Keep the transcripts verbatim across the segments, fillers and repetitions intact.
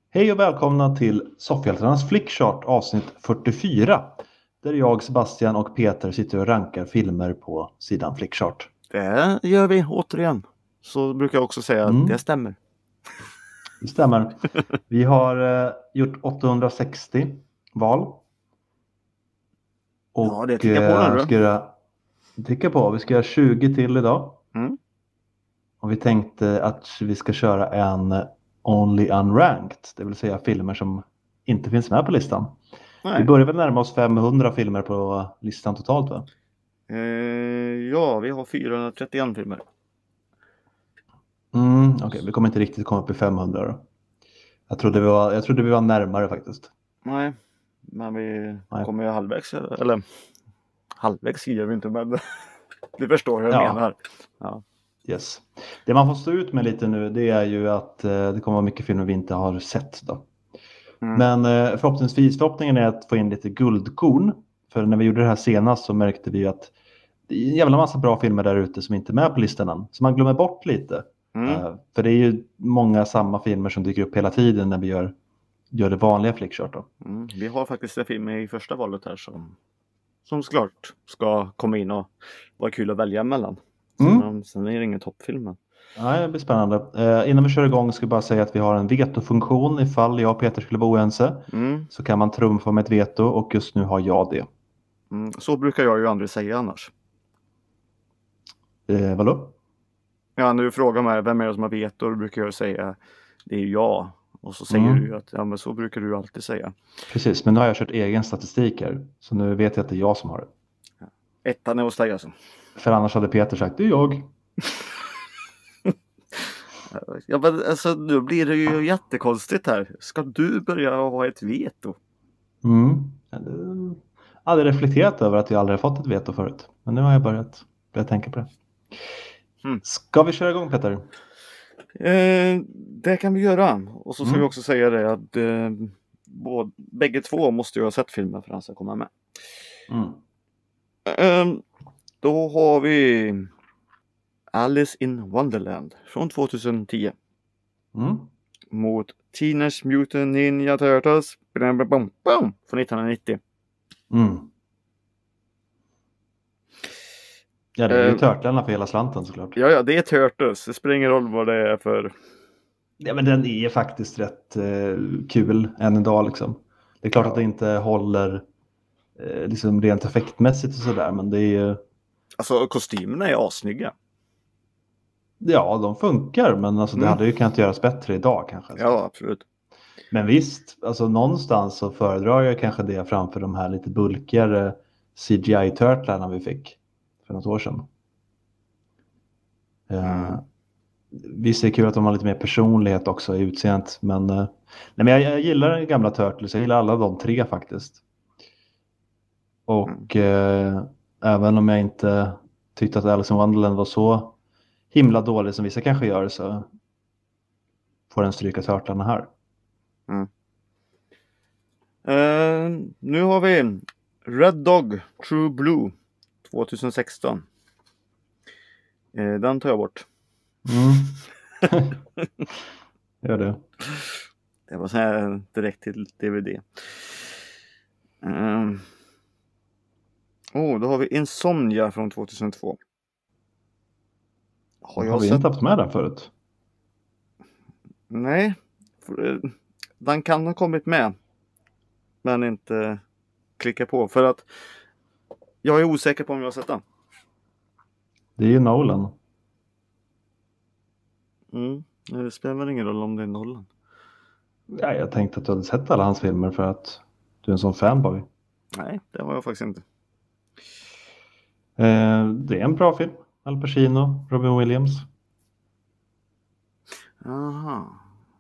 Hej och välkomna till Soffhjältarnas Flickchart avsnitt fyrtiofyra. Där jag, Sebastian och Peter sitter och rankar filmer på sidan Flickchart. Det gör vi återigen. Så brukar jag också säga Mm. att det stämmer. Det stämmer. Vi har eh, gjort åttahundrasextio val. Och Ja, det tickar på nu eh, då. ska göra, ticka på. Vi ska göra tjugo till idag. Mm. Och vi tänkte att vi ska köra en Only Unranked. Det vill säga filmer som inte finns med på listan. Nej. Vi börjar väl närma oss femhundra filmer på listan totalt, va? Eh, ja, vi har fyrahundratrettioen filmer. Mm, Okej, okay. Vi kommer inte riktigt komma upp i femhundra då. Jag trodde vi var, jag trodde vi var närmare faktiskt. Nej, men vi Nej. kommer ju halvvägs. Eller halvvägs gör vi inte, men du förstår hur jag Ja. menar. Ja. Yes. Det man får stå ut med lite nu, det är ju att eh, det kommer vara mycket filmer vi inte har sett då. Mm. Men eh, förhoppningsvis, förhoppningen är att få in lite guldkorn. För när vi gjorde det här senast så märkte vi att det är en jävla massa bra filmer där ute som inte är med på listan än. Så man glömmer bort lite. Mm. Uh, för det är ju många samma filmer som dyker upp hela tiden när vi gör, gör det vanliga Flickchart då. Mm. Vi har faktiskt en film i första valet här som, som såklart ska komma in och vara kul att välja mellan. Mm. Sen, sen är det ingen toppfilm. Nej, det blir spännande. Uh, innan vi kör igång ska jag bara säga att vi har en vetofunktion. Ifall jag och Peter skulle vara oense Mm. så kan man trumfa med ett veto, och just nu har jag det. Mm. Så brukar jag ju aldrig säga annars. Uh, vadå? Ja, när du frågar mig vem är det som har veto, då brukar jag säga det är jag. Och så säger Mm. du att ja, men så brukar du alltid säga. Precis, men nu har jag kört egen statistik här. Så nu vet jag att det är jag som har det. Ettan är hos dig alltså. För annars hade Peter sagt, det är jag. Ja, men alltså nu blir det ju jättekonstigt här. Ska du börja ha ett veto? Mm. Jag hade reflekterat över att jag aldrig har fått ett veto förut. Men nu har jag börjat, börjat tänka på det. Mm. Ska vi köra igång, Peter? Eh, det kan vi göra. Och så ska Mm. vi också säga det att eh, både, bägge två måste ju ha sett filmen för att han ska komma med. Mm. Eh, då har vi Alice in Wonderland från tjugohundratio. Mm. Mot Teenage Mutant Ninja Turtles bam, bam, bam, bam, från nittonhundranittio. Mm. Ja, det är ju Uh, Turtlarna för hela slanten såklart. Ja, ja, det är Turtles. Det spelar ingen roll vad det är för... Ja, men den är faktiskt rätt eh, kul än idag liksom. Det är klart Ja. att det inte håller eh, liksom rent effektmässigt och sådär, men det är ju... Alltså, kostymerna är assnygga. Ja, de funkar, men alltså, det Mm. hade ju kunnat göras bättre idag kanske. Ja, absolut. Men visst, alltså någonstans så föredrar jag kanske det framför de här lite bulkigare C G I-turtlarna vi fick för något år sedan. Mm. Uh, visst är det kul att de har lite mer personlighet också i utseendet, men, uh, nej, men jag, jag gillar den gamla Turtles, jag gillar alla de tre faktiskt. Och mm. uh, även om jag inte tyckte att Alice in Wonderland var så himla dålig som vissa kanske gör, så får den stryka Turtlarna här. Mm. Uh, nu har vi Red Dog True Blue tjugohundrasexton. Uh, den tar jag bort. Mm. Gör det. Det var så här direkt till D V D. Uh, oh, då har vi Insomnia från tjugohundratvå. Har, jag har vi sett... inte haft med den förut? Nej. Den kan ha kommit med. Men inte klicka på. För att jag är osäker på om jag har sett den. Det är ju Nolan. Mm. Det spelar väl ingen roll om det är Nolan. Ja, jag tänkte att du hade sett alla hans filmer för att du är en sån fanboy. Nej, det var jag faktiskt inte. Eh, det är en bra film. Al Pacino, Robin Williams. Aha.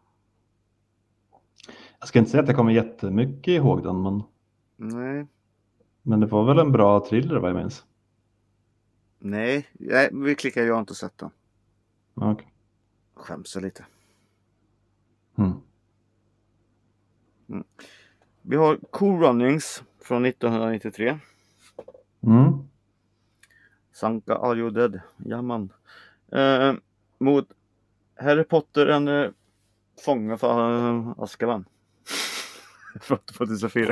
Jag ska inte säga att jag kommer jättemycket ihåg den, men... Nej. Men det var väl en bra thriller, vad jag minns. Nej, nej vi klickar, jag har inte sett den. Okej. Okay. Skäms lite. Mm. Mm. Vi har Cool Runnings från nittonhundranittiotre. Mm. Sanka Are You Dead? Jamen. Eh, mot Harry Potter and the Fånga för uh, Azkaban. Från tvåtusenfyra.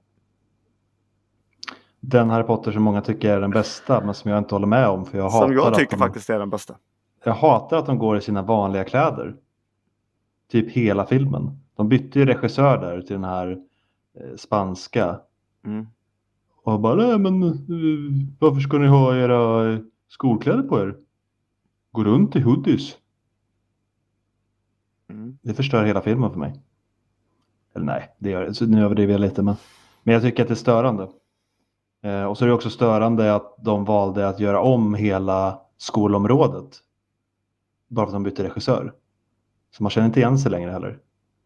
Den Harry Potter som många tycker är den bästa, men som jag inte håller med om. För jag Som hatar jag tycker att de, faktiskt är den bästa. Jag hatar att de går i sina vanliga kläder. Typ hela filmen. De bytte ju regissör där till den här eh, spanska. Mm. Och bara, nej men uh, varför ska ni ha era uh, skolkläder på er? Gå runt i hoodies. Mm. Det förstör hela filmen för mig. Eller nej, det gör det. Så nu överdriver jag lite. Men, men jag tycker att det är störande. Eh, och så är det också störande att de valde att göra om hela skolområdet. Bara för att de bytte regissör. Så man känner inte igen sig längre heller.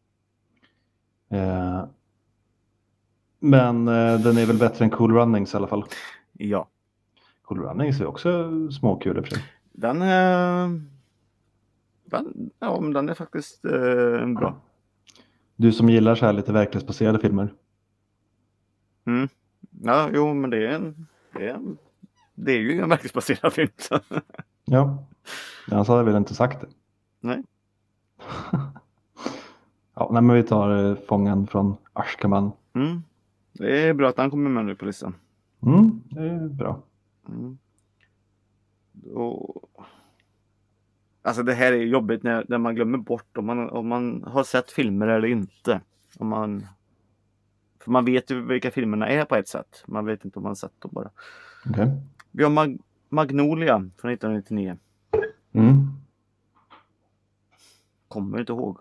Eh, men eh, den är väl bättre än Cool Runnings i alla fall. Ja. Cool Runnings är också småkul i och för sig. Den är... Den, ja, men den är faktiskt eh, bra. Du som gillar så här lite verklighetsbaserade filmer. Mm. Ja, jo, men det är en... Det är, en, det är ju en verklighetsbaserad film. Så. Ja, annars hade jag väl inte sagt det. Nej. Ja, nej, men vi tar eh, Fången från Azkaban. Mm. Det är bra att han kommer med nu på listan. Mm, det är bra. Mm. Och... Alltså det här är jobbigt när, när man glömmer bort om man, om man har sett filmer eller inte. Om man... För man vet ju vilka filmerna är på ett sätt. Man vet inte om man har sett dem bara. Okay. Vi har Mag- Magnolia från nittonhundranittionio. Mm. Kommer inte ihåg.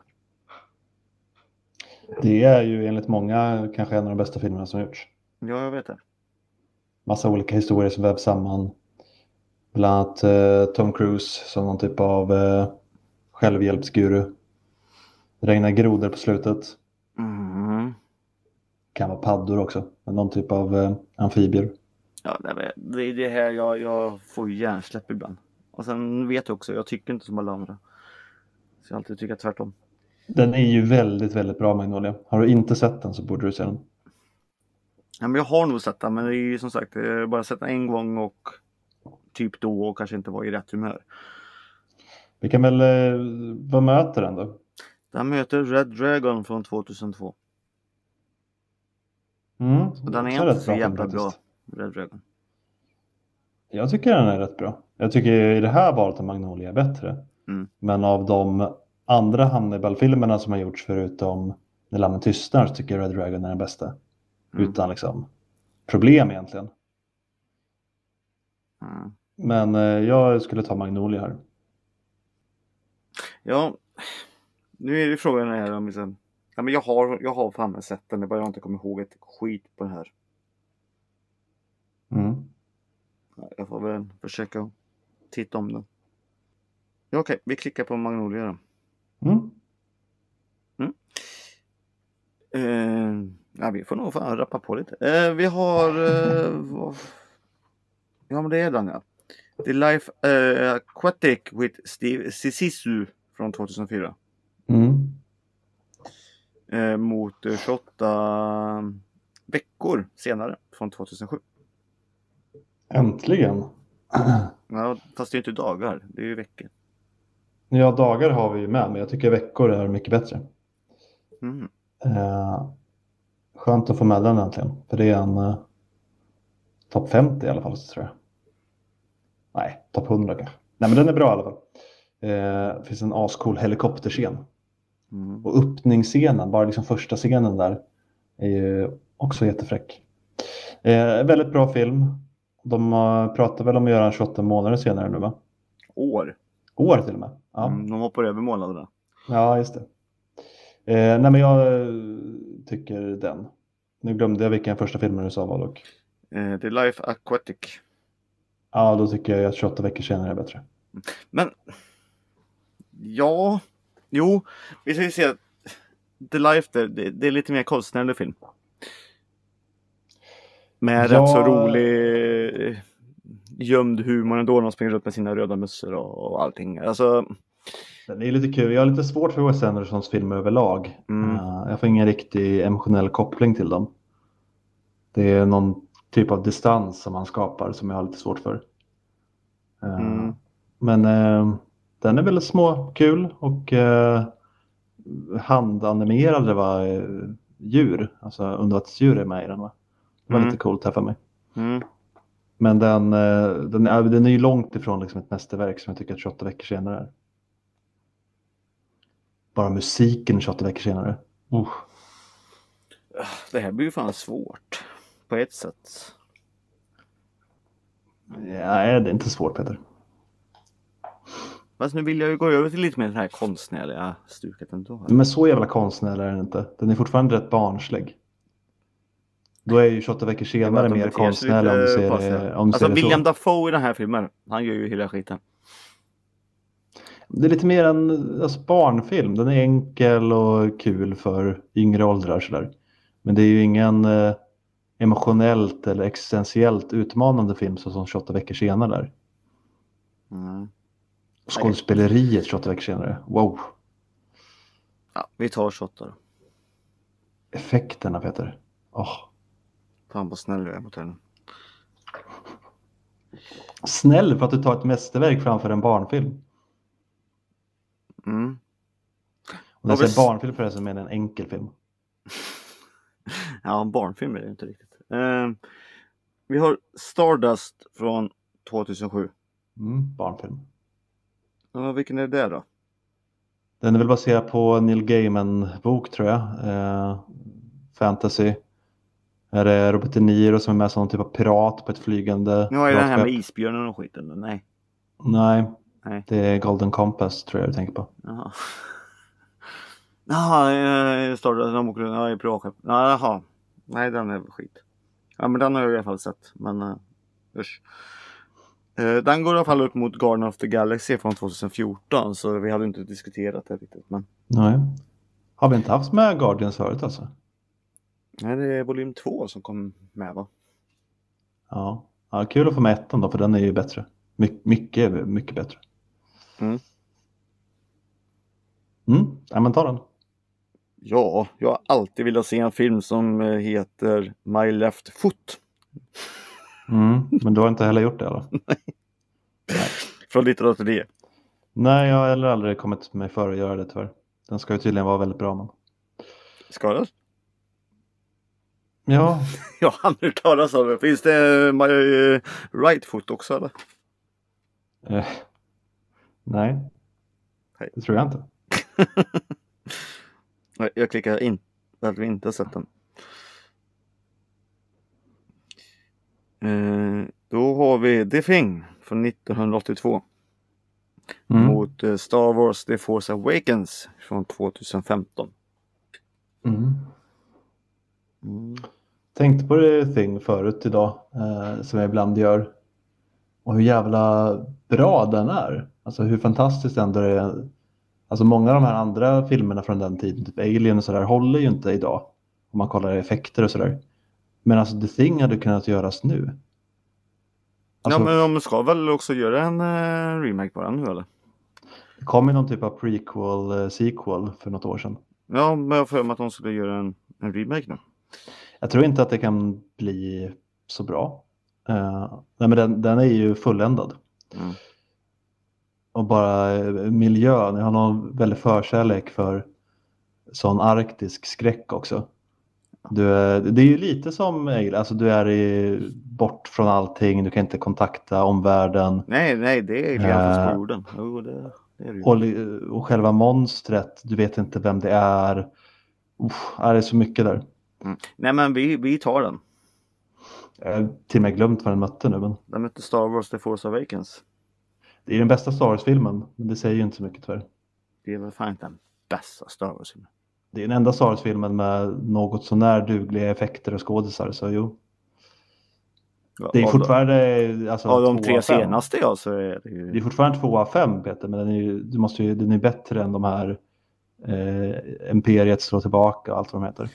Det är ju enligt många kanske en av de bästa filmerna som gjorts. Ja, jag vet det. Massa olika historier som vävs samman. Bland annat eh, Tom Cruise som någon typ av eh, självhjälpsguru. Regnar grodor på slutet. Mm. Kan vara paddor också. Men någon typ av eh, amfibier. Ja, det är det här jag, jag får hjärnsläpp ibland. Och sen vet jag också, jag tycker inte som alla andra. Så jag alltid tycker tvärtom. Den är ju väldigt, väldigt bra, Magnolia. Har du inte sett den så borde du se den. Ja, men jag har nog sett den, men det är ju som sagt bara sett den en gång och typ då och kanske inte var i rätt humör. Vi kan väl, eh, vad möter den då? Den möter Red Dragon från tvåtusentvå. Mm, Och den är också inte rätt så jävla film, bra, faktiskt. Red Dragon. Jag tycker den är rätt bra. Jag tycker i det här valet av Magnolia är bättre. Mm. Men av de andra Hannibal-filmerna som har gjorts förutom När lammen tystnar så tycker jag Red Dragon är den bästa. Mm. Utan liksom problem egentligen. Mm. Men eh, jag skulle ta Magnolia här. Ja, nu är det frågan här om liksom, ja, men jag har, jag har fan sett den, det bara jag inte kommer ihåg ett skit på den här. Mm. Ja, jag får väl försöka titta om den. Ja, okej, vi klickar på Magnolia då. Mm. Mm. Eh, ja, vi får nog fan rappa på lite. Eh, vi har... Eh, vad... Ja, men det är den, ja. The Life uh, Aquatic with Steve Zissou från tvåtusenfyra. Mm. Eh, mot eh, tjugoåtta veckor senare från tvåtusensju. Äntligen. Ja, fast det är inte dagar, det är ju veckor. Ja, dagar har vi ju med, men jag tycker veckor är mycket bättre. Mm. Eh, skönt att få med den äntligen. För det är en eh, topp femtio i alla fall, tror jag. Nej, topp hundra kanske. Nej, men den är bra i alla fall. Eh, det finns en ascool helikopterscen. Mm. Och öppningsscenen, bara liksom första scenen där, är ju också jättefräck. Eh, väldigt bra film. De uh, pratar väl om att göra en tjugoåtta månader senare nu, va? År. År till och med. Ja, Mm, de hoppar över månaderna. ja just det. Eh, nej, men jag uh, tycker den. Nu glömde jag vilken första filmen du sa var dock. Eh, The Life Aquatic. Ja, då tycker jag att tjugoåtta veckor senare är bättre. Men... Ja... Jo, vi ska ju se att The Life, det, det är lite mer konstnärlig film. Med Ja. rätt så rolig gömd humor ändå. De springer runt med sina röda mössor och, och allting. Alltså... Den är lite kul. Jag har lite svårt för Wes Andersons filmer överlag. Mm. Uh, jag får ingen riktig emotionell koppling till dem. Det är någon typ av distans som han skapar som jag har lite svårt för. Uh, Mm. Men uh, den är väldigt små kul och uh, handanimerade va, djur. Alltså undervattensdjur är med i den va? Det var Mm. lite coolt här för mig. Mm. Men den, eh, den, är- den är ju långt ifrån liksom ett mästerverk som jag tycker att tjugoåtta veckor senare är. Bara musiken tjugoåtta veckor senare. Uh. Det här blir ju fan svårt. På ett sätt. Nej, det är inte svårt Peter. Fast nu vill jag ju gå över till lite mer det här konstnärliga stuket ändå. Men så jävla konstnärlig är den inte. Den är fortfarande rätt barnslig. Då är ju tjugoåtta veckor senare mer konstnärlig om du ser det, om du Alltså ser det William så. Dafoe i den här filmen, han gör ju hela skiten. Det är lite mer en alltså, barnfilm. Den är enkel och kul för yngre åldrar sådär. Men det är ju ingen eh, emotionellt eller existentiellt utmanande film så som tjugoåtta veckor senare där. Mm. Skådespeleriet tjugoåtta veckor senare. Wow. Ja, vi tar tjugoåtta då. Effekterna Peter. Oh. Fan vad snäll jag är mot henne. Snäll för att du tar ett mästerverk framför en barnfilm. Mm. Och när jag säger barnfilm för det som är en enkel film. Ja, en barnfilm är det inte riktigt. Uh, vi har Stardust från tvåtusensju. Mm, barnfilm. Uh, vilken är det då? Den är väl baserad på Neil Gaiman-bok tror jag. Uh, fantasy. Är det Robert De Niro som är med som någon typ av pirat på ett flygande Nu har jag den här med piratskepp? isbjörnen och skiten. Nej. Nej. Nej. Det är Golden Compass tror jag du tänker på. Jaha. Jaha, Stardust, de åker ja, i piratskepp. Jaha. Nej, den är skit. Ja, men den har jag i alla fall sett. Men, uh, usch. Uh, den går i alla fall upp mot Guardians of the Galaxy från tjugohundrafjorton. Så vi hade inte diskuterat det riktigt. Men... Nej. Har vi inte haft med Guardians förut alltså? Nej, det är volym två som kom med va? Ja. Ja, kul att få med ettan då för den är ju bättre. My- mycket, mycket bättre. Mm. Mm, ja men ta den. Ja, jag har alltid velat se en film som heter My Left Foot. Mm, men du har inte heller gjort det eller? Från nittonhundratio. Nej, jag har heller aldrig kommit mig för att göra det tyvärr. Den ska ju tydligen vara väldigt bra men. Ska det? Ja. Jag har aldrig hört talas om det. Finns det My uh, Right Foot också eller? Eh, nej. Nej. Det tror jag inte. Nej, jag klickar in. Jag har inte sett den. Eh, då har vi The Thing från nittonhundraåttiotvå. Mm. Mot uh, Star Wars The Force Awakens från tjugohundrafemton. Mm. Mm. Tänkte på det Thing förut idag. Eh, som jag ibland gör. Och hur jävla bra den är. Alltså hur fantastiskt ändå det är. Alltså många av de här andra filmerna från den tiden, typ Alien och sådär, håller ju inte idag. Om man kollar effekter och sådär. Men alltså The Thing hade kunnat göras nu. Alltså, Ja, men de ska väl också göra en uh, remake på den nu eller? det kom ju någon typ av prequel, uh, sequel för något år sedan. Ja, men jag har för mig att de skulle göra en, en remake nu. Jag tror inte att det kan bli så bra. Uh, nej men den, den är ju fulländad. Mm. Och bara uh, miljön, jag har någon väldigt förkärlek för sån arktisk skräck också. Du är, det är ju lite som, alltså du är i, bort från allting, du kan inte kontakta omvärlden. Nej, nej, det är Alien fast på jorden. Jo, det, det är det ju. Och, och själva monstret, du vet inte vem det är. Uff, är det är så mycket där. Mm. Nej, men vi, vi tar den. Jag har till och med glömt vad den mötte nu. Men Den mötte Star Wars The Force Awakens. det är den bästa Star Wars-filmen, men det säger ju inte så mycket tyvärr. Det är väl fan inte den bästa Star Wars-filmen. Det är den enda Star Wars-filmen med något så när dugliga effekter och skådisar, så jo. Det är av fortfarande alltså, Av de två tre av fem. senaste ja, så är det ju... Det är fortfarande två av fem, Peter, men den är ju, du måste ju, den är bättre än de här eh, Imperiet slår tillbaka och allt vad de heter.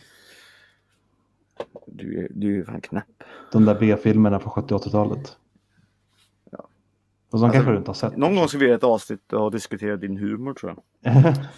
Du, är- du är ju fan knäpp. De där B-filmerna från sjuttio- och åttiotalet. Ja. Och som Alltså, kanske du inte har sett. Någon gång ska vi göra ett avsnitt och diskutera din humor tror jag.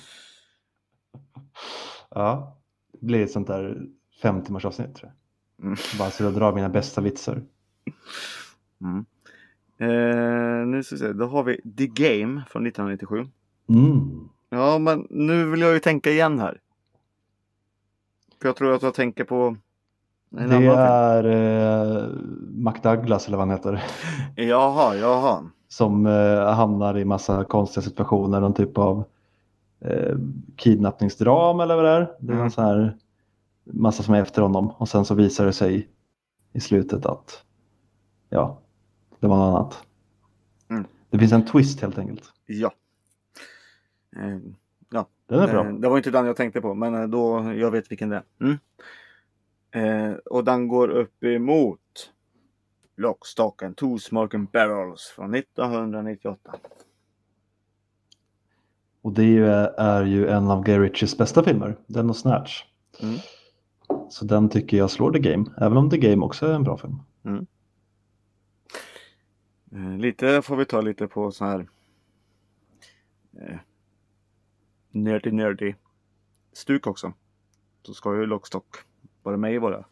Ja, det blir ett sånt där fem timmars avsnitt tror jag. Mm. Bara så jag drar mina bästa vitsar. Mm. Eh, nu ska vi se, då har vi The Game från nittonhundranittiosju. Mm. Ja, men nu vill jag ju tänka igen här. För jag tror att jag tänker på en Det annan är eh, McDouglas eller vad han heter. film. Jaha, jaha. Som eh, hamnar i massa konstiga situationer. Någon typ av eh, kidnappningsdram eller vad det är. Det är Mm. någon sån här massa som är efter honom. Och sen så visar det sig i slutet att ja, det var något annat. Mm. Det finns en twist helt enkelt. Ja. Eh, ja. Den är bra. Eh, det var inte den jag tänkte på, men eh, då jag vet vilken det är. Mm. Eh, och den går upp emot Lock, Stock and Two Smoking Barrels från nittonhundranittioåtta. Och det är ju, är ju en av Guy Ritchies bästa filmer. Den och Snatch. Mm. Så den tycker jag slår The Game. Även om The Game också är en bra film. Mm. Eh, lite får vi ta lite på så här eh, nerdy nerdy stuk också. Så ska ju Lock, Stock vara med i våra.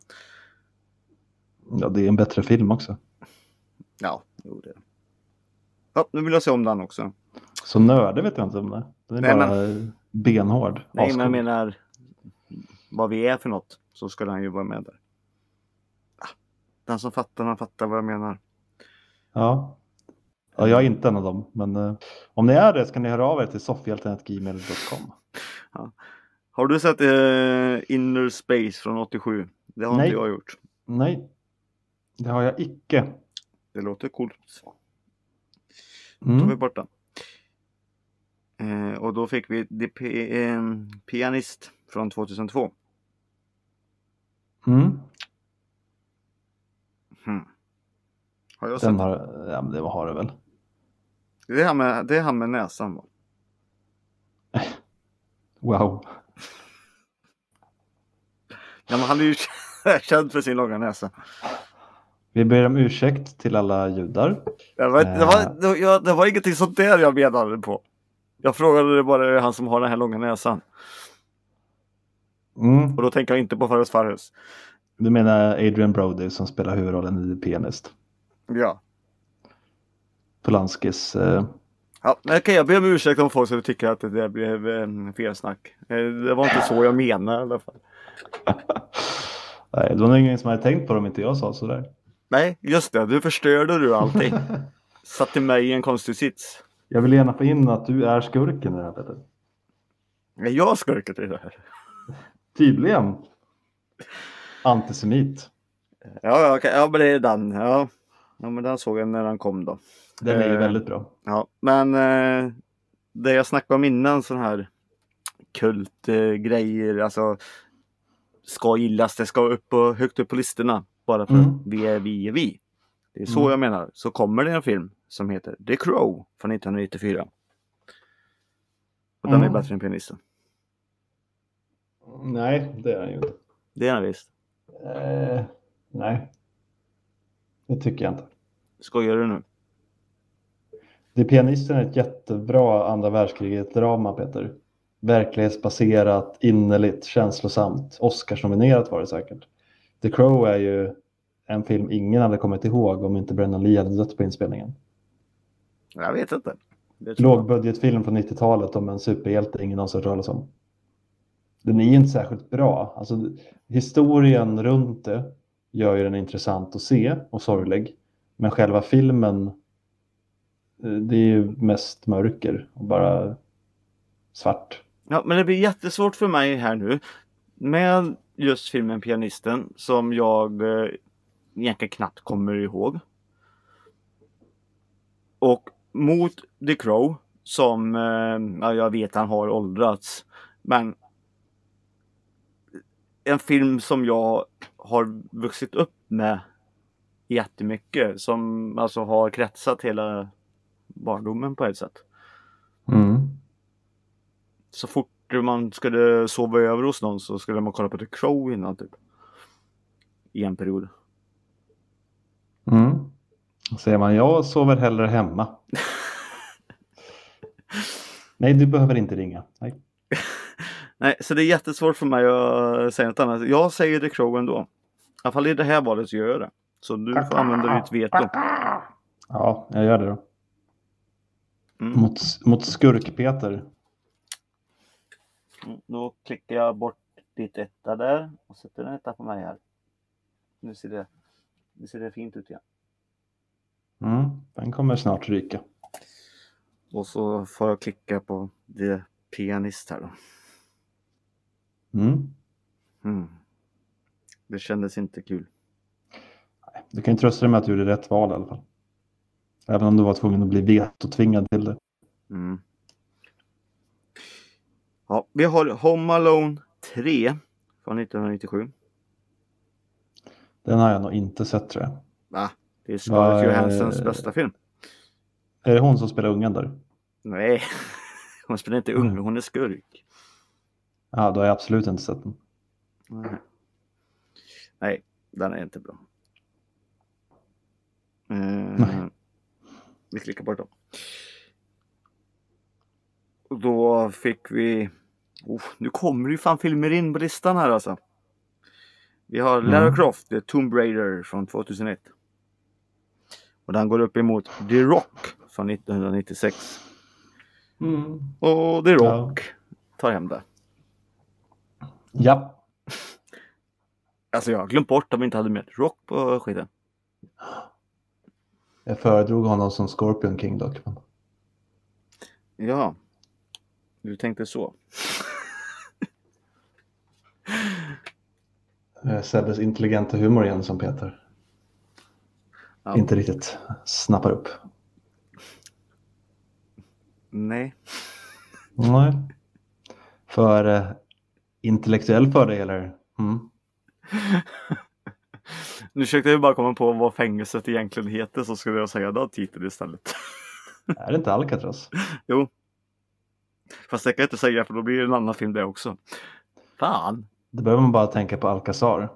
Ja, det är en bättre film också. Ja, jo det. Ja, nu vill jag se om den också. Så nördig vet jag inte om det. Den är Nej, bara men- benhård. Nej, Ascool. men jag menar vad vi är för något, så ska den ju vara med där. Ah, den som fattar, den fattar vad jag menar. Ja. Ja, jag är inte en av dem. Men eh, om ni är det så kan ni höra av er till soffhjälten snabel-a gmail punkt com. Har du sett eh, Inner Space från åttiosju? Det har Nej. inte jag gjort. Nej, det har jag icke. Det låter coolt. Då tar vi Mm. bort den. Eh, och då fick vi The P- eh, Pianist från tvåtusentvå. Mm. Hmm. Har jag Den sett? har, ja, men det har det väl. Det är han med, det är han med näsan, va? Wow. Ja, men han är ju känd för sin långa näsa. Vi ber om ursäkt till alla judar. Det var, det, var, det, var, det var ingenting sånt där jag menade på. Jag frågade det bara, är det han som har den här långa näsan? Mm. Och då tänker jag inte på Farus Farus. Du menar Adrian Brody som spelar huvudrollen i The Pianist. Ja. Polanskis. Eh, Ja, men okej, jag ber om ursäkt om folk som tycker att det blev eh, fel snack. Eh, det var inte så jag menade i alla fall. nej, det var nog ingen som hade tänkt på det om inte jag sa sådär. Nej, just det. Du förstörde du allting. Satte mig i en konstig sits. Jag vill gärna få in att du är skurken i det här, Peter. Är jag skurket i det här? Tydligen. Antisemit. Ja, ja, okej. Ja, men det är den. Ja. Ja, men den såg jag när den kom då. Den är ju Eh. väldigt bra. Ja, men eh, det jag snackade om innan, sån här kultgrejer, eh, grejer, alltså ska gillas, det ska upp och högt upp på listorna bara för Mm. att vi är vi är vi. Det är så Mm. jag menar. Så kommer det en film som heter The Crow från nittonhundranittiofyra. Och den är Mm. bättre än Pianisten. Nej, det är den ju inte. Det är den visst. Eh, nej. Det tycker jag inte. Skojar du nu? Det Pianisten är ett jättebra andra världskriget-drama, Peter. Verklighetsbaserat, innerligt, känslosamt. Oscarsnominerat var det säkert. The Crow är ju en film ingen hade kommit ihåg om inte Brendan Lee hade dött på inspelningen. Jag vet inte. Det tror jag. Lågbudgetfilm från nittiotalet om en superhjälte ingen någonsin hört talas om. Den är inte särskilt bra. Alltså, historien runt det gör ju den intressant att se och sorglig. Men själva filmen, det är ju mest mörker och bara svart. Ja, men det blir jättesvårt för mig här nu med just filmen Pianisten som jag eh, egentligen knappt kommer ihåg. Och mot The Crow som eh, ja, jag vet han har åldrats, men en film som jag har vuxit upp med jättemycket, som alltså har kretsat hela barndomen på ett sätt. Mm. Så fort man skulle sova över hos någon så skulle man kolla på The Crow innan typ. I en period. Mm. Säger man, jag sover hellre hemma. Nej, du behöver inte ringa. Nej. Nej, så det är jättesvårt för mig att säga något annat. Jag säger The Crow ändå. I alla fall i det här valet så gör jag det. Så du får använda ditt veto. Ja, jag gör det då. Mm. Mot, mot skurk Peter Mm, då klickar jag bort ditt etta där och sätter en etta på mig här. Nu ser det, nu ser det fint ut igen. Mm, den kommer snart ryka. Och så får jag klicka på det pianist här då. Mm. Mm. Det kändes inte kul. Du kan ju trösta dig med att du gjorde rätt val i alla fall. Även om du var tvungen att bli vetotvingad till det. Mm. Ja, vi har Home Alone tre från nittonhundranittiosju. Den har jag nog inte sett, tror jag. Va? Det är Scarlett Va, Johanssons eh, bästa film. Är det hon som spelar ungen där? Nej, hon spelar inte ung, hon är skurk. Ja, då har jag absolut inte sett den. Nej, Nej den är inte bra. Eh, vi klickar bort dem. Och då fick vi... Oh, nu kommer ju fan filmer in på listan här alltså. Vi har Lara Mm. Croft, The Tomb Raider från tvåtusenett. Och den går upp emot The Rock från nittonhundranittiosex. Mm. Och The Rock ja. tar hem det. Ja. Alltså jag har glömt bort om vi inte hade med Rock på skiten. Jag föredrog honom som Scorpion King dock. Men... Ja. Du tänkte så. Sebbes intelligenta humor igen som Peter. Ja. Inte riktigt snappar upp. Nej. Nej. För eh, intellektuell för dig eller? Mm. Nu försökte jag bara komma på vad fängelset egentligen heter, så skulle jag säga då titel istället. Är det inte Alcatraz? Jo. Fast det kan jag inte säga, för då blir det en annan film det också. Fan. Det behöver man bara tänka på Alcazar.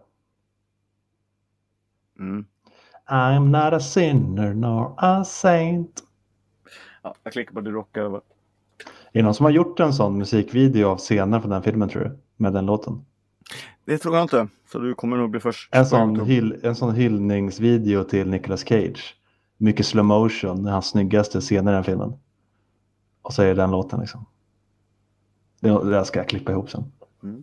Mm. I'm not a sinner nor a saint. Ja, jag klickar på The Rock över. Är det någon som har gjort en sån musikvideo av scener från den filmen, tror du? Med den låten? Det tror jag inte. Så du kommer nog bli först. En sån, hyll, en sån hyllningsvideo till Nicolas Cage. Mycket slow motion. Hans snyggaste scener i den filmen. Och så är det den låten liksom. Det, det där ska jag klippa ihop sen. Mm.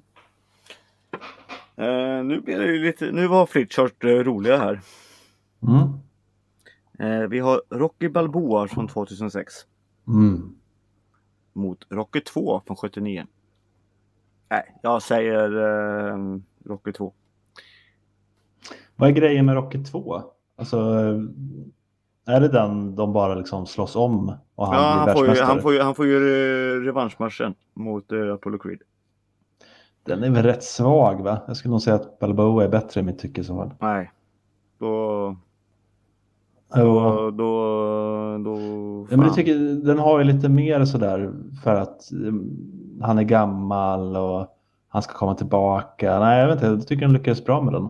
Uh, nu blir det ju lite... Nu var Fritchard uh, roliga här. Mm. Uh, vi har Rocky Balboa från tvåtusensex. Mm. Mot Rocky två från sjuttionio. Nej, jag säger uh, Rocky två. Vad är grejen med Rocky två? Alltså, är det den de bara liksom slåss om och han ja, blir han får, ju, världsmästare? han får ju, han får ju revanschmatchen mot uh, Apollo Creed. Den är väl rätt svag, va? Jag skulle nog säga att Balboa är bättre i mitt tycke i så fall. Nej, då... Då, då, då, då ja, men jag tycker den har ju lite mer sådär för att um, han är gammal och han ska komma tillbaka. Nej, jag vet inte, jag tycker den lyckades bra med den.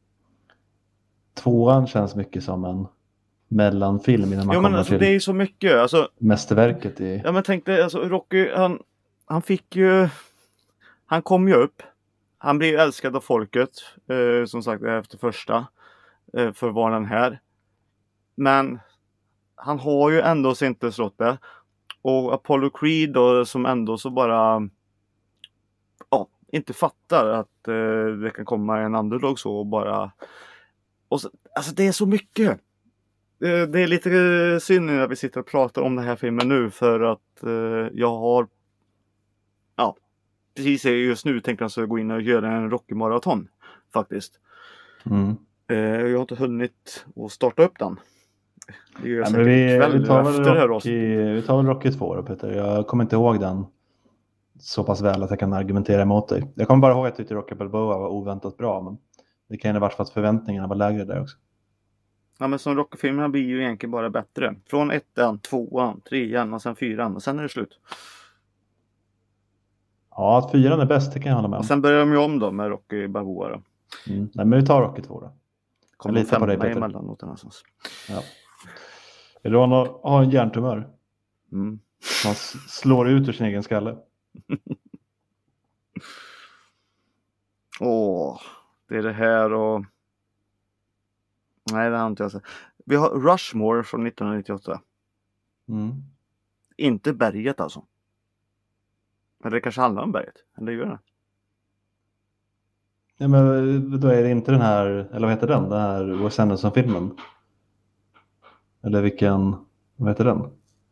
Tvåan känns mycket som en mellanfilm innan man ja, kommer men alltså, till det är så mycket. Alltså, mästerverket i... ja, men tänk dig, alltså, Rocky, han, han fick ju... Han kom ju upp. Han blev älskad av folket, eh, som sagt, efter första. Eh, för var den här. Men han har ju ändå inte slått det. Och Apollo Creed då, som ändå så bara... Ja, inte fattar att eh, det kan komma en underdog så och bara... Och så, alltså det är så mycket. Det, det är lite synd när vi sitter och pratar om den här filmen nu, för att eh, jag har... Ja, precis just nu tänkte jag så gå in och göra en Rocky-maraton faktiskt. Mm. Eh, jag har inte hunnit att starta upp den. Det gör jag Ja, säkert vi, ikväll vi, tar väl efter det här Rocky, vi tar väl Rocky två då, Peter. Jag kommer inte ihåg den så pass väl att jag kan argumentera emot dig. Jag kommer bara ihåg att jag tyckte Rocky Balboa var oväntat bra, men det kan ju ha varit för att förväntningarna var lägre där också. Ja, men som Rocky-filmerna blir ju egentligen bara bättre. Från ettan, tvåan, trean och sen fyran och sen är det slut. Ja, att fyran är bäst, det kan jag hålla med om. Och sen börjar de ju om då med Rocky Balboa då. Mm. Nej, men vi tar Rocky två då. Kommer jag litar på dig, Peter. Emellanåt någonstans. Ja. Vill du ha, ha en hjärntumör? Mm. Man slår ut ur sin egen skalle. Åh, det är det här och... Nej, det har inte jag sett. Vi har Rushmore från nittonhundranittioåtta. Mm. Inte berget alltså. Men det kanske handlar om berget. Eller gör det? Ja, men då är det inte den här, eller vad heter den? Den här Wes Anderson-filmen. Eller vilken, vad heter den?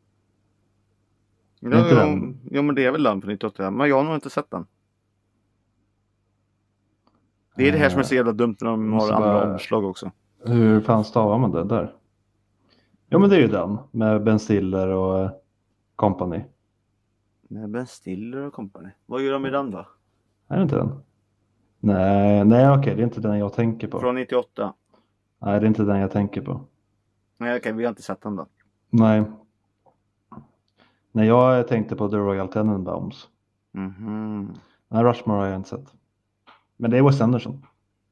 Ja, Det är inte jo, den. jo, men det är väl den från nittioåtta. Men jag har nog inte sett den. Det är det här som är så jävla dumt när de har måste andra bara- omslag också. Hur fan stavar man det där? Ja, men det är ju den med Ben Stiller och eh, company. Med Ben Stiller och company. Vad gör de i den då? Är det inte den? Nej, nej okej, det är inte den jag tänker på. Från nittioåtta. Nej, det är inte den jag tänker på. Nej, okej, vi har inte sett den då. Nej. Nej, jag tänkte på The Royal Tenenbaums. Mhm. Nej, Rushmore har jag inte sett. Men det är Wes Anderson.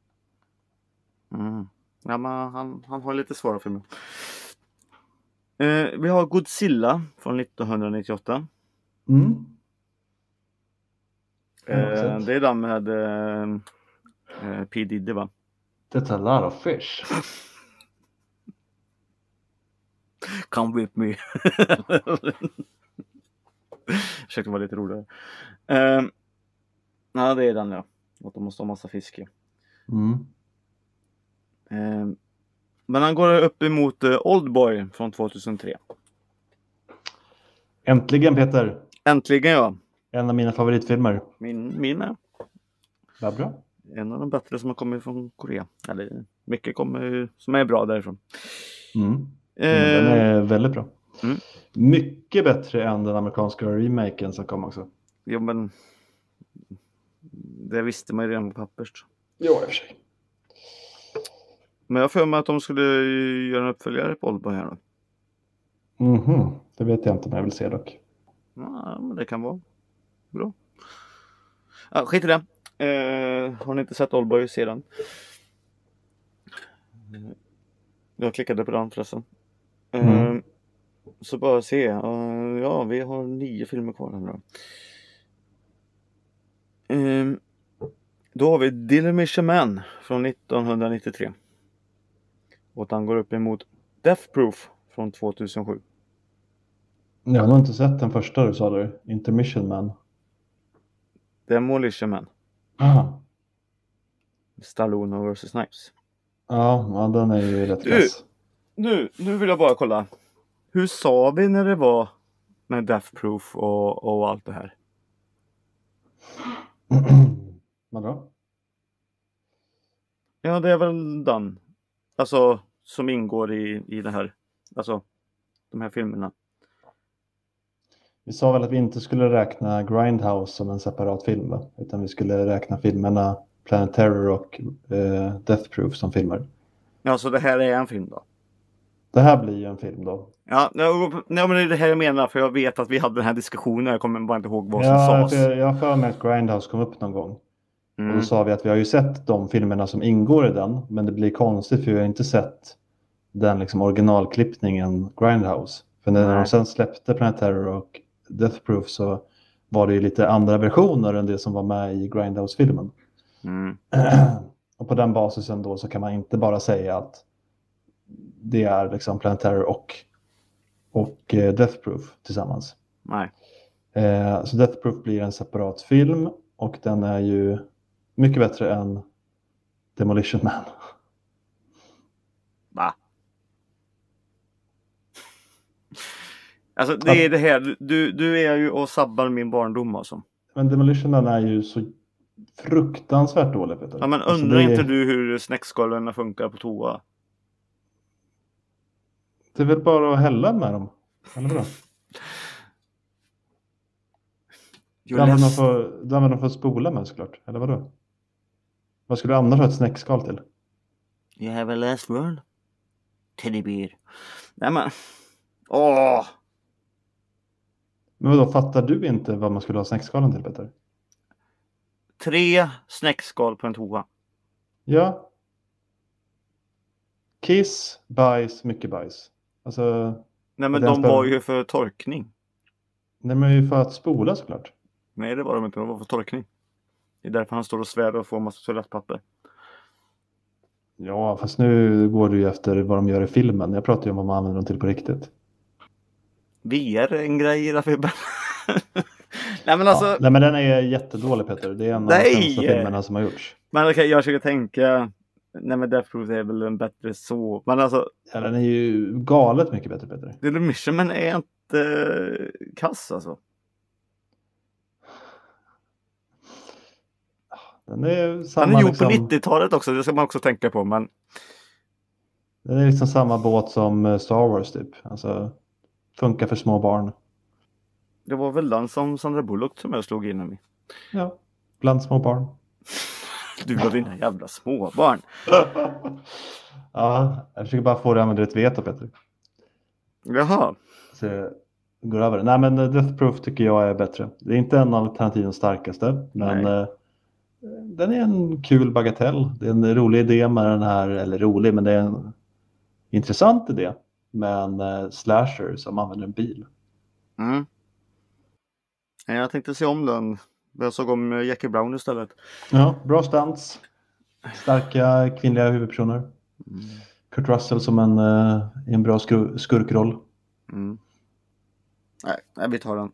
Mm. Ja, men han, han har lite svåra filmer. Eh, vi har Godzilla från nittonhundranittioåtta. Mm. Jag har Eh, sett. det är den med eh, eh, P. Diddy, va? That's a lot of fish. Come with me. Försökte vara lite roligare. Eh, ja, det är den, ja. Att de måste ha massa fisk i. Mm. Eh, men han går upp emot eh, Oldboy från tvåtusentre. Äntligen Peter. Äntligen, ja. En av mina favoritfilmer. Min, min är Vad bra. en av de bättre som har kommit från Korea. Eller mycket kommer som är bra därifrån. Mm. Eh, Den är väldigt bra. Mm. Mycket bättre än den amerikanska remaken som kom också. Jo, men det visste man ju redan på pappers. Jo, i och för sig. Men jag för mig att de skulle göra en uppföljare på Oldboy här då. Mhm. Det vet jag inte om jag vill se dock. Ja, men det kan vara bra. Ja, skit i det. Eh, har ni inte sett Oldboy, se den. Jag klickade på den förresten. Eh, Mm. Så bara se. Uh, ja, vi har nio filmer kvar här nu. Uh, då har vi Dillermission Man från nittonhundranittiotre. Och han går upp emot Death Proof från tvåtusensju. Jag har nog inte sett den första du sa där. Intermission Man. Demolition Man. Aha. Stallone versus Snipes. Ja, ja, den är ju rätt Du. klass. Nu, nu vill jag bara kolla. Hur sa vi när det var med Death Proof och, och allt det här? Vadå? Ja, det är väl den. Alltså, som ingår i, i det här. Alltså, de här filmerna. Vi sa väl att vi inte skulle räkna Grindhouse som en separat film, va? Utan vi skulle räkna filmerna Planet Terror och eh, Death Proof som filmer. Ja, så det här är en film då? Det här blir ju en film då. Ja, nej, men det är det här jag menar, för jag vet att vi hade den här diskussionen. Jag kommer bara inte ihåg vad som Ja, sades. för jag har för mig att Grindhouse kom upp någon gång. Mm. Och då sa vi att vi har ju sett de filmerna som ingår i den. Men det blir konstigt för vi har inte sett den liksom originalklippningen Grindhouse. För när Nej. de sen släppte Planet Terror och Death Proof så var det ju lite andra versioner än det som var med i Grindhouse-filmen. Mm. Och på den basisen då så kan man inte bara säga att det är liksom Planet Terror och, och eh, Death Proof tillsammans. Nej. Eh, så Death Proof blir en separat film och den är ju mycket bättre än Demolition Man. Va? Alltså det är det här, du, du är ju och sabbar min barndom alltså. Men Demolition Man är ju så fruktansvärt dålig, Peter. Ja, men Alltså, undrar det är- inte du hur snäckskalorna funkar på toa? Det är väl bara att hälla med dem. Eller vadå? Du Jag använder, dem läs... för, du använder dem för att spola med såklart. Eller vadå? Vad skulle du annars ha ett snäckskal till? You have a last word? Teddy bear. Nej men. Åh! Men vadå, fattar du inte vad man skulle ha snäckskalen till, Peter? Tre snäckskal på en toa. Ja. Kiss, bajs, mycket bajs. Alltså, Nej men Det är de en var spel- ju för torkning. det är ju för att spola såklart. Nej det var de inte, de var för torkning. Det är därför han står och svär och får en massa toalettpapper. Ja, fast nu går du ju efter vad de gör i filmen. Jag pratar ju om vad man använder dem till på riktigt. V R är en grej i Rafibben. Nej men alltså. Ja, nej men den är jättedålig Peter. Det är en Nej! av de sämsta filmerna som har gjorts. Men okej, okay, jag försöker tänka. Nej men Death Proof är väl en bättre så. Men alltså. Ja, den är ju galet mycket bättre Peter. Little Mission är inte kass alltså. Den är samma, den är gjord liksom, på nittiotalet också, det ska man också tänka på. Men... Den är liksom samma båt som Star Wars typ. Alltså, funkar för små barn. Det var väl den som Sandra Bullock som jag slog igenom i. Ja, bland små barn. Du och dina jävla småbarn. Ja, jag försöker bara få det att använda ett veto Peter. Jaha. Så jag går över. Nej men Death Proof tycker jag är bättre. Det är inte en av Tarantinos starkaste. Men eh, den är en kul bagatell. Det är en rolig idé med den här. Eller rolig, men det är en intressant idé. Med en eh, slasher som använder en bil. Mm. Jag tänkte se om den. Jag såg om Jackie Brown istället. Ja, bra stunts. Starka kvinnliga huvudpersoner. Mm. Kurt Russell som en, uh, en bra skur- skurkroll. Mm. Nej, nej, vi tar den.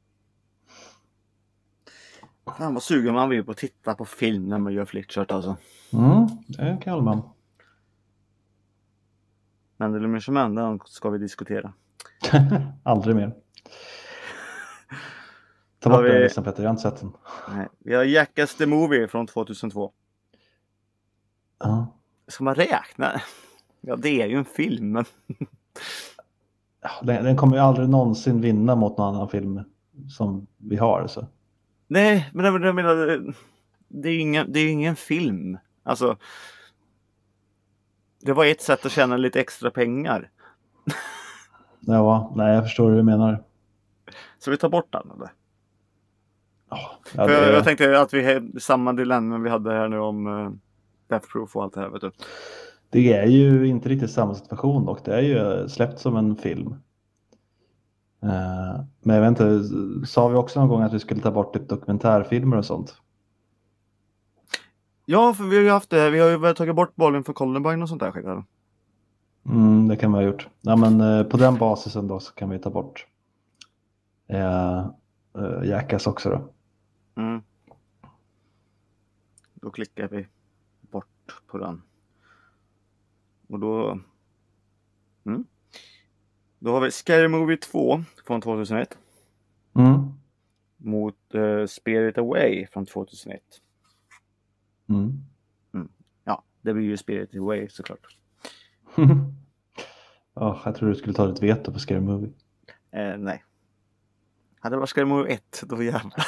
Fan vad sugen man vill på att titta på film när man gör flickchart alltså. Mm, det kan jag hålla med om. Men det är mycket som den ska vi diskutera. Aldrig mer. Ta bort vi... den listan Petter, jag har inte sett den. Nej, vi har Jackass the Movie från tvåtusentvå. Ja. Ska man räkna? Ja, det är ju en film. Men... den, den kommer ju aldrig någonsin vinna mot någon annan film som vi har. Så. Nej, men jag menar, det är ju ingen, det är ingen film. Alltså, det var ett sätt att tjäna lite extra pengar. Ja, nej jag förstår hur du menar. Så vi tar bort den eller? Oh, ja, det... jag, jag tänkte att vi har samma dilemma vi hade här nu om uh, Death Proof och allt det här, vet du. Det är ju inte riktigt samma situation dock. Det är ju släppt som en film. Uh, men jag vet inte, sa vi också någon gång att vi skulle ta bort typ dokumentärfilmer och sånt? Ja, för vi har ju haft det. Vi har ju tagit bort bollen för Columbine och sånt där skit. Mm, det kan vi ha gjort. Ja, men uh, på den basisen då så kan vi ta bort uh, uh, Jackass också då. Mm. Då klickar vi bort på den. Och då... Mm. Då har vi Scary Movie två från tvåtusenett. Mm. Mot uh, Spirit Away från tvåtusenett. Mm. Mm. Ja, det blir ju Spirit Away såklart. Oh, jag tror du skulle ta ett veto på Scary Movie. Eh, nej. Hade det varit Scary Movie ett, då jävlar.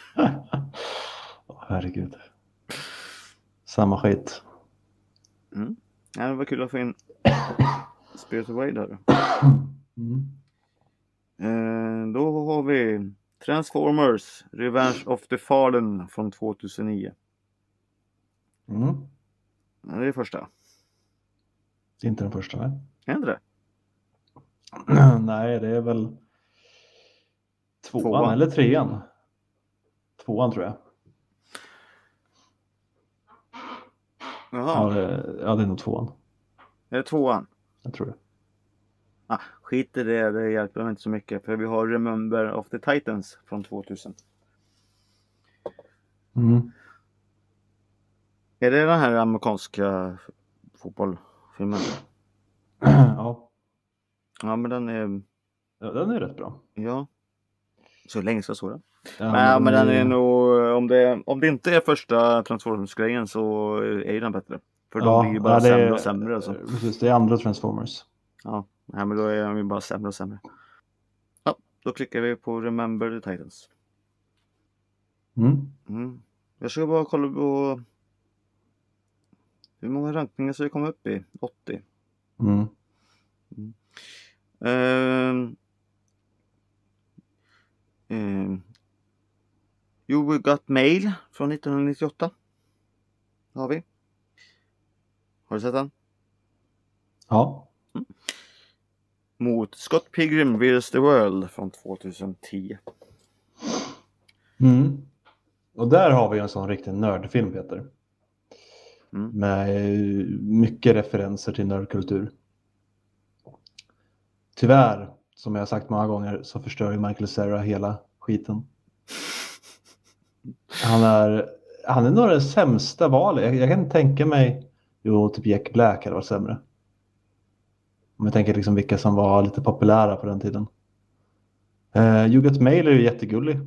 oh, herregud. Samma skit. Mm. Ja, det var kul att få in Spirit Away där. Mm. Eh, då har vi Transformers Revenge of the Fallen från tvåtusenio. Mm. Ja, det är det första. Det är inte den första, nej. Är inte det? Nej, det är väl tvåan, tvåan. eller trean. Tvåan tror jag. Jaha. Ja, det, ja, det är nog tvåan. Är det tvåan? Jag tror det. Ah, skit i det, det hjälper mig inte så mycket. För vi har Remember of the Titans från tvåtusen. Mm. Är det den här amerikanska fotbollfilmen? Ja. Ja, men den är... Ja, den är rätt bra. Ja. Så länge så så det. Ja, men, men den är är... nog... Om det, om det inte är första Transformers-grejen så är ju den bättre. För de ja, blir ju bara ja, sämre är... och sämre. Alltså. Precis, det är andra Transformers. Ja, nej, men då är de ju bara sämre och sämre. Ja, då klickar vi på Remember the Titans. Mm. Mm. Jag ska bara kolla på hur många rankningar så vi kommer upp i. åttio. Mm. Mm. Uh, uh, You Got Mail från nittonhundranittioåtta. Har vi. Har du sett den? Ja. Mm. Mot Scott Pilgrim versus the World från tvåtusentio. Mm. Och där har vi en sån riktig nördfilm, Peter. Mm. Med mycket referenser till nördkultur. Tyvärr, som jag har sagt många gånger, så förstör ju Michael Cera hela skiten. Han är, han är nog det sämsta valet. Jag, jag kan inte tänka mig, jo, typ Jack Black hade varit sämre. Om jag tänker liksom vilka som var lite populära på den tiden. Uh, You Got Mail är ju jättegullig.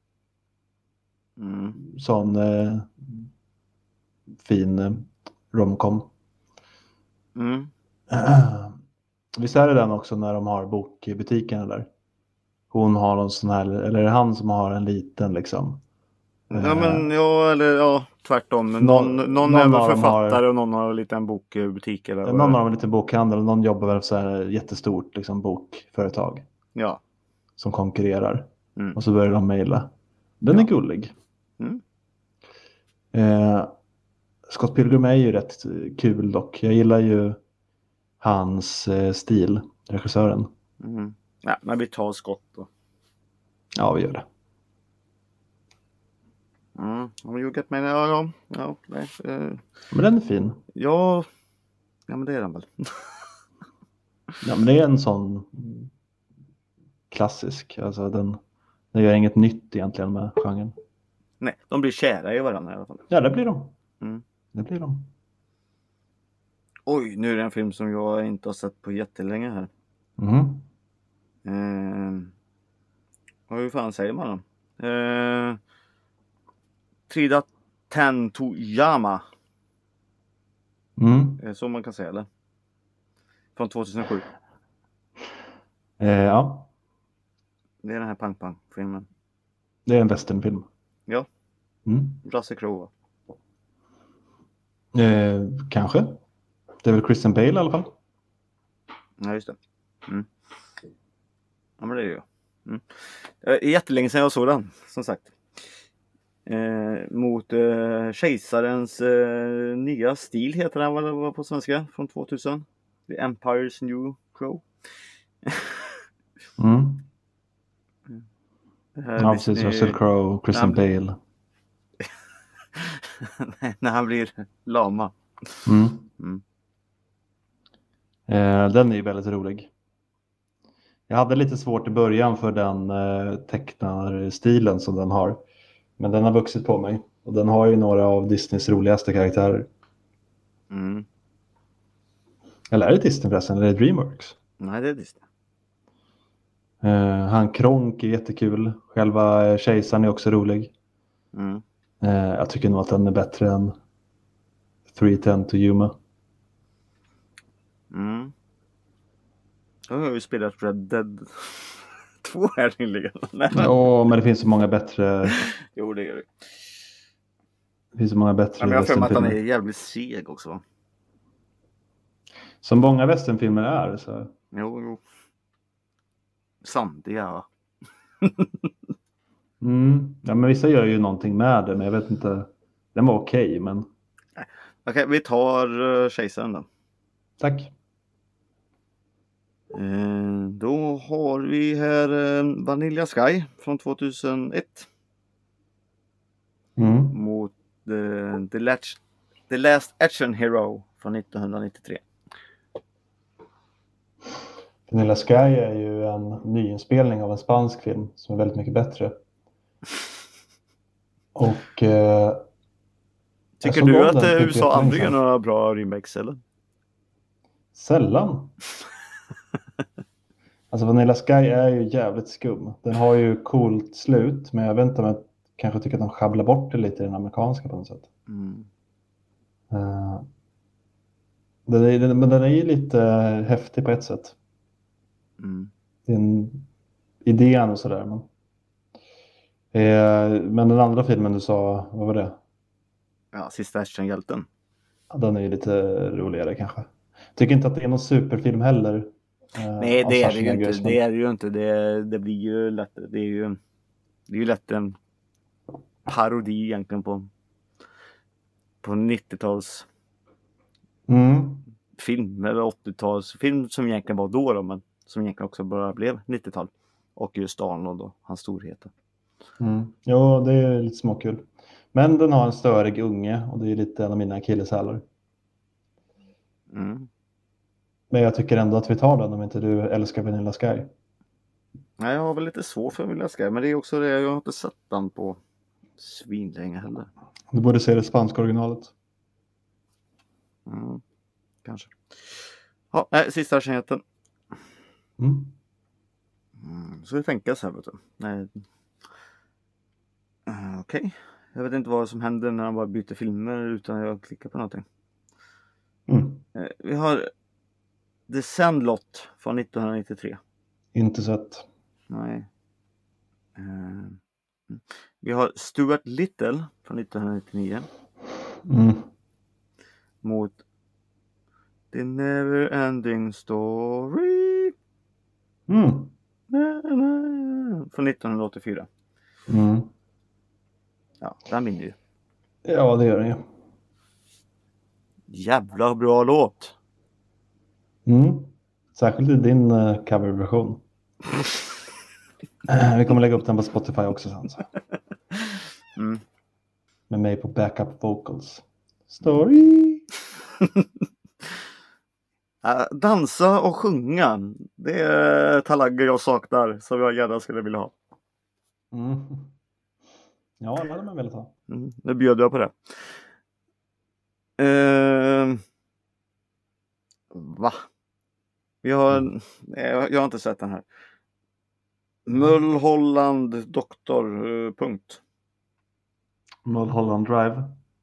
Mm. Sån uh, fin uh, romcom. Mm. Uh, visst är det den också när de har bokbutiken eller? Hon har någon sån här, eller är det han som har en liten liksom? Ja, men ja, eller ja, tvärtom. Någon, någon, någon, någon är väl författare har, och någon har en liten bokbutik. Eller någon har en liten bokhandel och någon jobbar väl så här jättestort liksom, bokföretag. Ja. Som konkurrerar. Mm. Och så börjar de mejla. Den ja. är gullig. Mm. Eh, Scott Pilgrim är ju rätt kul dock. Jag gillar ju hans eh, stil, regissören. Mm. Ja, men vi tar Scott då. Ja, vi gör det. Mm, You Got Mail, ja, ja, ja, nej, eh. Men den är fin. Ja, ja men det är den väl. Ja, men det är en sån klassisk, alltså den, den gör inget nytt egentligen med genren. Nej, de blir kära i varandra i alla fall. Ja, det blir de. Mm. Det blir de. Oj, nu är det en film som jag inte har sett på jättelänge här. Mm. Eh, vad hur fan säger man då? Eh, Trida Tentoyama. Mm. Eh, så man kan säga, eller? Från tjugohundrasju. Eh, ja. Det är den här Pang Pang-filmen. Det är en westernfilm. Ja. Mm. Russell Crowe. Eh, kanske. Det är väl Christian Bale i alla fall. Ja, just det. Mm. Ja, men det är det ju. Mm. Det är jättelänge sedan jag såg den, som sagt. Eh, mot eh, Kejsarens eh, nya stil heter den, vad det var på svenska, från tvåtusen. The Empire's New Crow. Mm. Här, ja, precis. Russell Crowe, Christian blir... Bale. När han blir lama. Mm. Mm. Eh, den är ju väldigt rolig. Jag hade lite svårt i början för den eh, tecknarstilen som den har. Men den har vuxit på mig. Och den har ju några av Disneys roligaste karaktärer. Mm. Eller är det Disney förresten? Eller är det Dreamworks? Nej, det är Disney. Eh, han Kronk är jättekul. Själva kejsaren är också rolig. Mm. Eh, jag tycker nog att den är bättre än three ten to Yuma. Mm. Då har vi spelat Red Dead två här nyligen. Ja, men det finns så många bättre. Jo, det gör det. Det finns så många bättre. Ja, men jag har för mig att han är jävligt seg också. Som många westernfilmer är. Så. Jo, jo. Sandiga. mm. Ja, men vissa gör ju någonting med det, men jag vet inte. Den var okej, okay, men. Okej, okay, vi tar uh, Kejsaren då. Tack. Eh, då har vi här eh, Vanilla Sky från tvåtusenett. Mm. Mot uh, The, Last, The Last Action Hero från nittonhundranittiotre. Vanilla Sky är ju en nyinspelning av en spansk film som är väldigt mycket bättre. Och eh, tycker du att eh, U S A aldrig gör några bra remakes eller? Sällan. Alltså Vanilla Sky är ju jävligt skum. Den har ju coolt slut, men jag vet inte om jag kanske tycker att de schabblar bort det lite i den amerikanska på något sätt. Mm. Uh, den är, den, men den är ju lite häftig på ett sätt. Mm. Den idén och sådär. Men, eh, men den andra filmen du sa, vad var det? Ja, Sista actionhjälten. Ja, den är ju lite roligare kanske. Tycker inte att det är någon superfilm heller. Eh, Nej, det är det ju inte. Det är det ju inte. Det, det blir ju lätt. Det är ju, det är ju lätt en parodi egentligen på på nittio-tals mm. film eller åttio-tals film som egentligen var då, då men som egentligen också bara blev nittio-tal. Och just Arnold och hans storheter. Mm. Jo, det är lite småkul. Men den har en störig unge och det är lite en av mina akilleshälar. Mm. Men jag tycker ändå att vi tar den om inte du älskar Vanilla Sky. Nej, jag har väl lite svårt för Vanilla Sky, men det är också det, jag har inte sett den på svinlänge heller. Du borde se det spanska originalet. Mm, kanske. Ja, nej, sista erkännheten. Mm. Mm, så det tänkas här, vet du. Nej. Uh, Okej. Okay. Jag vet inte vad som händer när man bara byter filmer utan jag klickar på någonting. Mm. Uh, vi har The Sandlot från nittonhundranittiotre. Inte sett. Nej. Uh, vi har Stuart Little från nittonhundranittionio. Mm. Mot The Never Ending Story. Mm. Från nittonhundraåttiofyra. Mm. Ja, den vinner ju. Ja, det gör den ju. Jävla bra låt. Mm. Särskilt i din uh, coverversion. Vi kommer lägga upp den på Spotify också sen. Så. Mm. Med mig på backup vocals. Story! Äh, dansa och sjunga. Det är talanger jag saknar som jag gärna skulle vilja ha. Mm. Ja, det hade man velat ha. Mm, nu bjöd jag på det. Uh, va? Vi har, mm. jag, jag har inte sett den här. Mulholland Doktor. Uh, punkt. Mulholland Drive.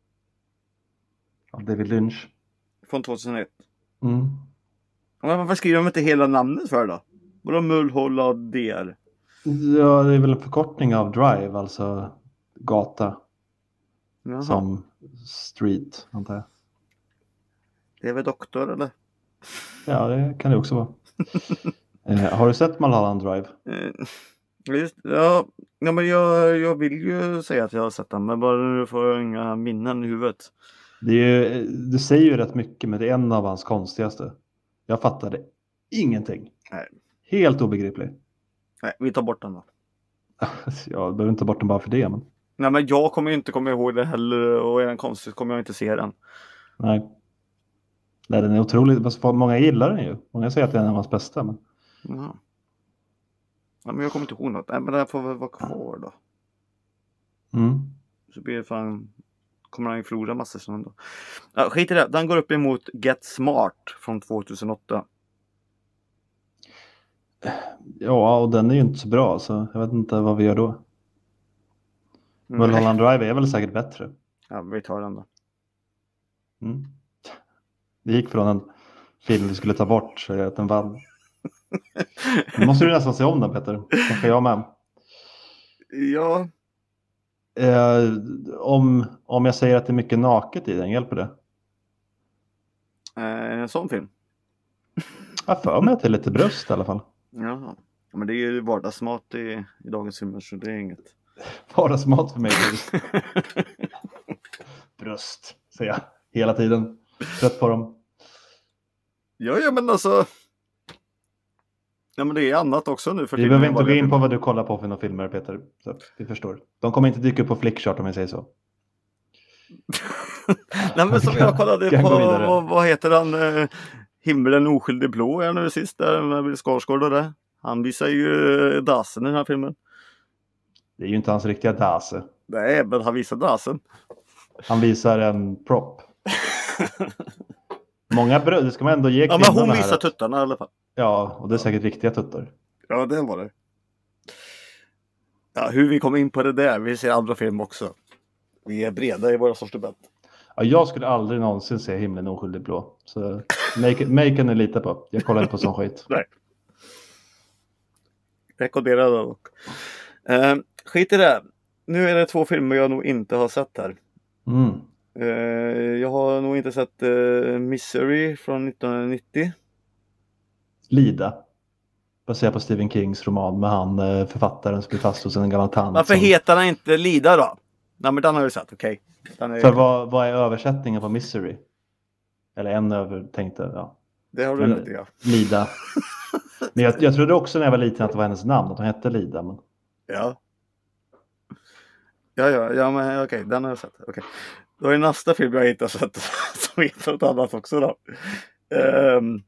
Av David Lynch. Från tjugohundraett. Mm. Men varför skriver de inte hela namnet för då? Vadå Mulholland D R? Ja, det är väl en förkortning av Drive, alltså gata. Jaha. Som street, antar jag. Det är väl doktor eller? Ja, det kan det också vara. eh, har du sett Mulholland Drive? Eh, just, ja, ja, men jag, jag vill ju säga att jag har sett den, men bara nu får jag inga minnen i huvudet. Det är ju, du säger ju rätt mycket, men det är en av hans konstigaste. Jag fattade ingenting. Nej. Helt obegriplig. Nej, vi tar bort den då. Jag behöver inte ta bort den bara för det, men... Nej, men jag kommer ju inte komma ihåg det heller, och är den konstigt kommer jag inte se den. Nej. Nej, den är otroligt... Många gillar den ju. Många säger att det är en av hans bästa, men... Ja. Ja, men jag kommer inte ihåg något. Nej, men den får väl vara kvar då. Mm. Så blir det fan... Kommer han ju förlora massor sådana då. Ja, skit i det. Den går upp emot Get Smart från tvåtusenåtta. Ja, och den är ju inte så bra, så jag vet inte vad vi gör då. Mm. Mulholland Drive är väl säkert bättre. Ja, vi tar den då. Mm. Det gick från en film du skulle ta bort så att den vann. Nu måste du nästan se om den, Peter. Kanske jag med. Ja. Eh, om, om jag säger att det är mycket naket i den, hjälper det? Eh, en sån film. Jag för mig att det är lite bröst i alla fall. Jaha. Ja, men det är ju vardagsmat i, i dagens filmer, så det är inget. Vardagsmat för mig. Bröst, säger jag hela tiden. Trött på dem. Ja, ja, men alltså... Ja, men det är annat också nu för Vi behöver inte gå in på vad du kollar på för några filmer, Peter. Så vi förstår. De kommer inte dyka upp på Flickchart om vi säger så. Nej, men som kan, jag kollade på, vad, vad heter han? Eh, Himlen oskyldig blå är nu sist där med Bill Skarsgård och det. Han visar ju eh, dasen i den här filmen. Det är ju inte hans riktiga dase. Nej, men han visar dasen. Han visar en prop. Många bröd, det ska man ändå ge kvinnorna. Ja, men hon visar här. tuttarna i alla fall. Ja, och det är säkert riktiga tuttar. Ja, det var det. Ja, hur vi kom in på det där, vi ser andra film också. Vi är breda i våra sortiment. Ja, jag skulle aldrig någonsin se Himlen oskyldig blå. Så make, make ni lita på. Jag kollar inte på sån skit. Nej. Rekommenderar dock. Uh, skit i det. Nu är det två filmer jag nog inte har sett här. Mm. Uh, jag har nog inte sett uh, Misery från nittonhundranittio. Lida. Baserat på Stephen Kings roman med han författaren som blir fast hos en gammal tant. Varför som... heter han inte Lida då? Nej, men den har jag sett, okej. Okay. För vad, vad är översättningen på Misery? Eller en övertänkte, ja. Det har du rätt i, ja. Lida. Men jag, jag trodde också när jag var liten att det var hennes namn, att hon hette Lida. Men... Ja. Ja, ja, ja, men okej, okay, den har jag sett. Okay. Då är nästa film jag inte har sett som heter något annat också då. Um,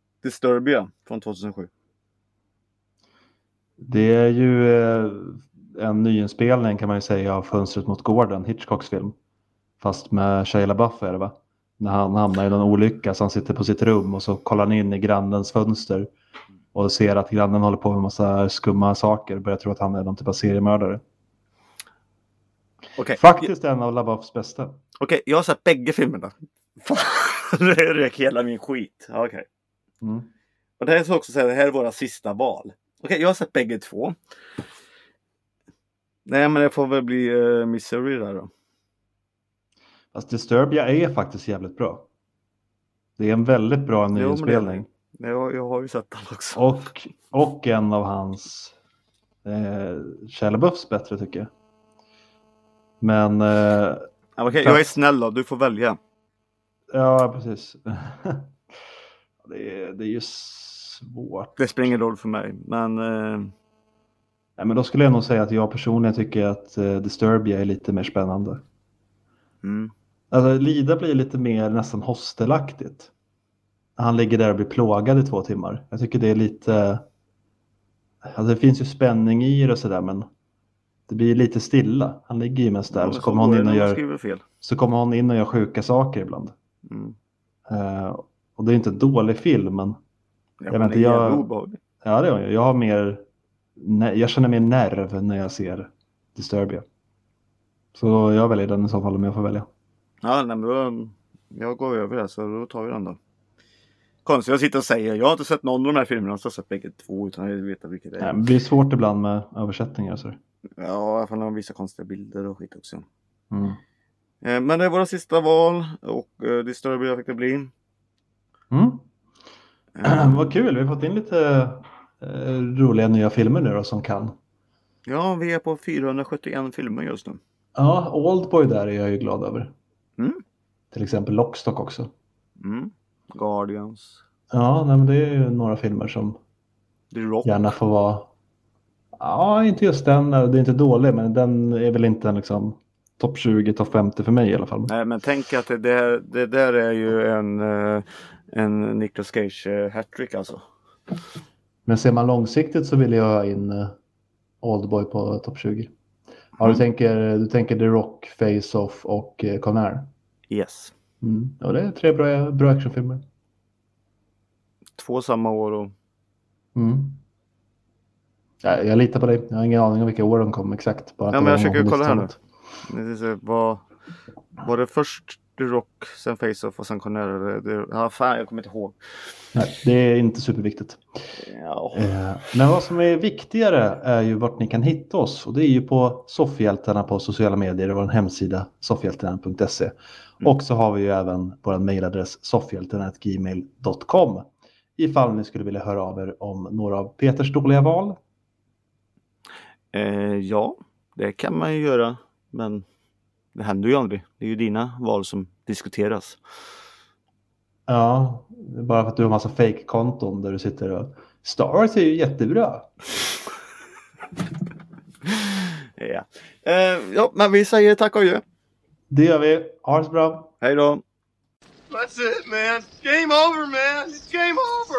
Disturbia från tjugohundrasju. Det är ju eh, en nyinspelning kan man ju säga av Fönstret mot gården, Hitchcocks film. Fast med Shia LaBeouf är det va? När han hamnar i någon olycka så han sitter på sitt rum och så kollar han in i grannens fönster och ser att grannen håller på med en massa skumma saker och börjar tro att han är någon typ av seriemördare. Okay. Faktiskt en av LaBeoufs bästa. Okej, okay, jag har sett bägge filmerna. Det rök hela min skit. Okej. Okay. Mm. Och det här är så också säga, det här är våra sista val. Okej, okay, jag har sett bägge två. Nej, men det får väl bli uh, Misery där då. Fast Disturbia är faktiskt jävligt bra. Det är en väldigt bra nyinspelning. Jo, jag, jag har ju sett den också. Och, och en av hans eh, Shia LaBeoufs bättre tycker jag. Men... Eh, ja, okej, okay, jag är snäll då, du får välja. Ja, precis. det, är, det är ju svårt. Det spelar ingen roll för mig, men... Eh... Nej, men då skulle jag nog säga att jag personligen tycker att eh, Disturbia är lite mer spännande. Mm. Alltså Lida blir lite mer nästan hostelaktigt. Han ligger där och blir plågad i två timmar. Jag tycker det är lite... Alltså det finns ju spänning i det och sådär, men det blir lite stilla. Han ligger ju mest där ja, och så kommer hon in och gör... Fel. Så kommer hon in och gör sjuka saker ibland. Mm. Uh, och det är inte en dålig film, men... Ja, jag vet inte, jag... Ja, det är jag. Jag har mer... Jag känner mer nerv när jag ser Disturbia. Så jag väljer den i så fall om jag får välja. Ja, nej, men då, jag går över det, så då tar vi den då. Konstigt, jag sitter och säger, jag har inte sett någon av de här filmerna, så jag har sett bägge två utan att veta vilket det är. Nej, det blir svårt ibland med översättningar. Så. Ja, jag får vissa konstiga bilder och skit också. Mm. Eh, men det är våra sista val och eh, Disturbia fick det bli. Mm. Eh. Vad kul, vi har fått in lite eh, roliga nya filmer nu då som kan. Ja, vi är på fyrahundrasjuttioen filmer just nu. Ja, Oldboy där är jag ju glad över. Mm. Till exempel Lockstock också. Mm. Guardians. Ja, nej, men det är ju några filmer som The Rock. Gärna får vara... Ja, inte just den. Det är inte dålig, men den är väl inte en liksom topp tjugo, topp femtio för mig i alla fall. Nej, men tänk att det, där, det där är ju en, en Nicolas Cage hattrick alltså. Men ser man långsiktigt så vill jag ha in Oldboy på topp tjugo. Ja, mm. du, tänker, du tänker The Rock, Face Off och Con Air? Yes. Mm. Ja, det är tre bra, bra actionfilmer. Två samma år och... Mm. Ja, jag litar på dig. Jag har ingen aning om vilka år de kom exakt. Bara ja, men jag försöker kolla här nu. Var, var det först The Rock, sen Face Off och sen Con Air? Det, ja, fan, jag kommer inte ihåg. Nej, det är inte superviktigt. Ja. Eh, men vad som är viktigare är ju vart ni kan hitta oss. Och det är ju på Soffhjältarna på sociala medier. Det var en hemsida, soffhjältarna punkt se. Mm. Och så har vi ju även vår mejladress soffhjältarna snabel-a gmail punkt com. Ifall ni skulle vilja höra av er om några av Peters dåliga val. Eh, ja, det kan man ju göra. Men det händer ju aldrig. Det är ju dina val som diskuteras. Ja, bara för att du har massa fake-konton där du sitter och... Star Wars är ju jättebra. ja. Eh, ja, men vi säger tack och adjö. Det gör vi. Ha det så bra. Hej då. That's it, man. Game over, man. It's game over.